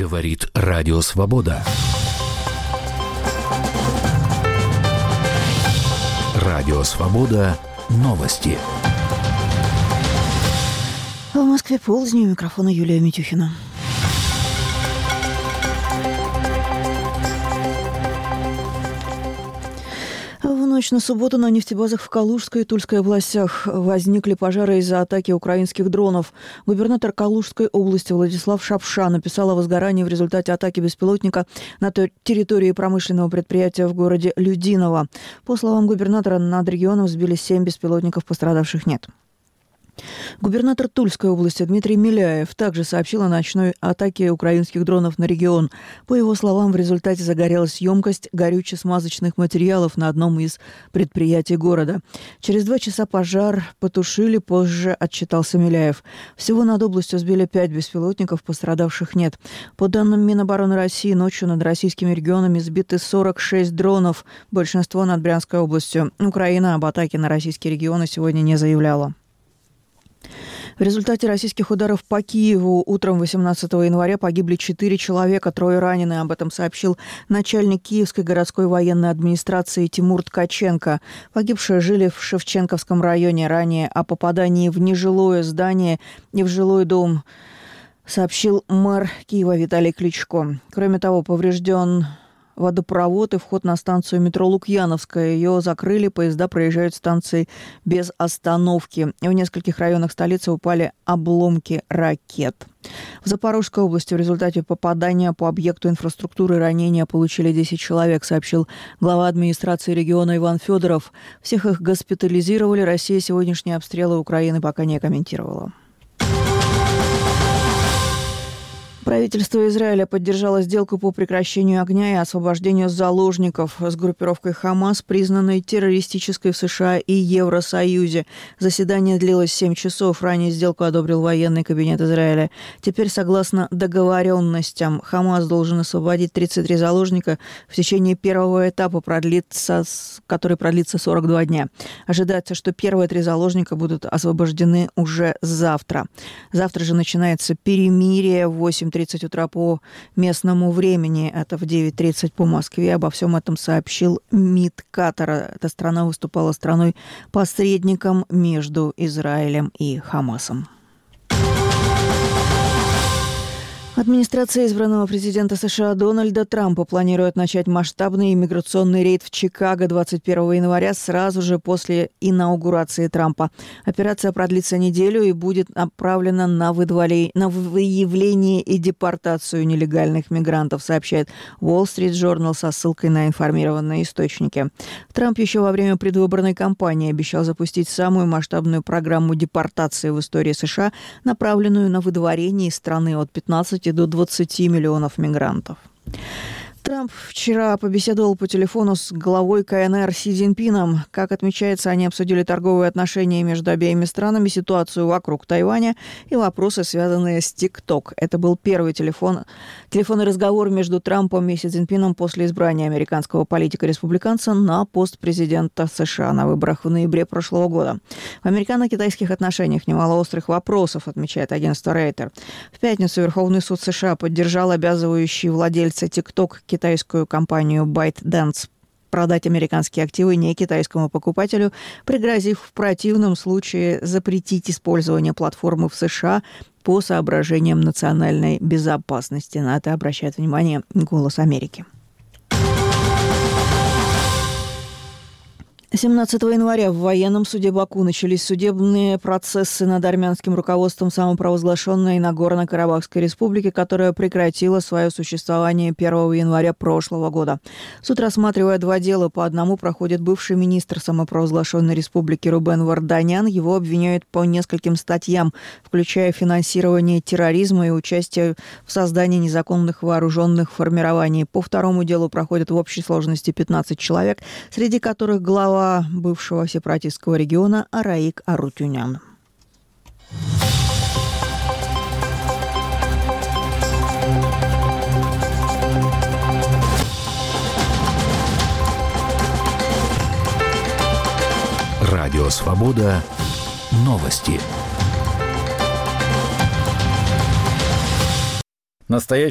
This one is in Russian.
Говорит Радио Свобода. Радио Свобода. Новости. В Москве полдень, у микрофона Юлия Митюхина. В ночь на субботу на нефтебазах в Калужской и Тульской областях возникли пожары из-за атаки украинских дронов. Губернатор Калужской области Владислав Шапша написал о возгорании в результате атаки беспилотника на территории промышленного предприятия в городе Людиново. По словам губернатора, над регионом сбили 7 беспилотников, пострадавших нет. Губернатор Тульской области Дмитрий Миляев также сообщил о ночной атаке украинских дронов на регион. По его словам, в результате загорелась емкость горюче-смазочных материалов на одном из предприятий города. Через 2 часа пожар потушили, позже отчитался Миляев. Всего над областью сбили 5 беспилотников, пострадавших нет. По данным Минобороны России, ночью над российскими регионами сбиты 46 дронов, большинство над Брянской областью. Украина об атаке на российские регионы сегодня не заявляла. В результате российских ударов по Киеву утром 18 января погибли 4 человека, 3 ранены. Об этом сообщил начальник Киевской городской военной администрации Тимур Ткаченко. Погибшие жили в Шевченковском районе. Ранее о попадании в нежилое здание и в жилой дом сообщил мэр Киева Виталий Кличко. Кроме того, поврежден водопровод и вход на станцию метро Лукьяновская. Ее закрыли, поезда проезжают станции без остановки. В нескольких районах столицы упали обломки ракет. В Запорожской области в результате попадания по объекту инфраструктуры ранения получили 10 человек, сообщил глава администрации региона Иван Федоров. Всех их госпитализировали. Россия сегодняшние обстрелы Украины пока не комментировала. Правительство Израиля поддержало сделку по прекращению огня и освобождению заложников с группировкой «Хамас», признанной террористической в США и Евросоюзе. Заседание длилось 7 часов. Ранее сделку одобрил военный кабинет Израиля. Теперь, согласно договоренностям, «Хамас» должен освободить 33 заложника в течение первого этапа, который продлится 42 дня. Ожидается, что первые 3 заложника будут освобождены уже завтра. Завтра же начинается перемирие в 8:30 утра по местному времени. Это в 9:30 по Москве. Обо всем этом сообщил МИД Катара. Эта страна выступала страной-посредником между Израилем и Хамасом. Администрация избранного президента США Дональда Трампа планирует начать масштабный иммиграционный рейд в Чикаго 21 января, сразу же после инаугурации Трампа. Операция продлится неделю и будет направлена на выявление и депортацию нелегальных мигрантов, сообщает Wall Street Journal со ссылкой на информированные источники. Трамп еще во время предвыборной кампании обещал запустить самую масштабную программу депортации в истории США, направленную на выдворение из страны от 15 до 20 миллионов мигрантов. Трамп вчера побеседовал по телефону с главой КНР Си Цзиньпином. Как отмечается, они обсудили торговые отношения между обеими странами, ситуацию вокруг Тайваня и вопросы, связанные с ТикТок. Это был первый телефонный разговор между Трампом и Си Цзиньпином после избрания американского политика-республиканца на пост президента США на выборах в ноябре прошлого года. В американо-китайских отношениях немало острых вопросов, отмечает агентство Рейтер. В пятницу Верховный суд США поддержал обязывающий владельца ТикТок китайскую компанию ByteDance продать американские активы не китайскому покупателю, пригрозив в противном случае запретить использование платформы в США по соображениям национальной безопасности. На это обращает внимание «Голос Америки». 17 января в военном суде Баку начались судебные процессы над армянским руководством самопровозглашенной Нагорно-Карабахской республики, которая прекратила свое существование 1 января прошлого года. Суд, рассматривая 2 дела, по одному проходит бывший министр самопровозглашенной республики Рубен Варданян. Его обвиняют по нескольким статьям, включая финансирование терроризма и участие в создании незаконных вооруженных формирований. По второму делу проходят в общей сложности 15 человек, среди которых глава бывшего сепаратистского региона Араик Арутюнян. Радио Свобода. Новости. Настоящий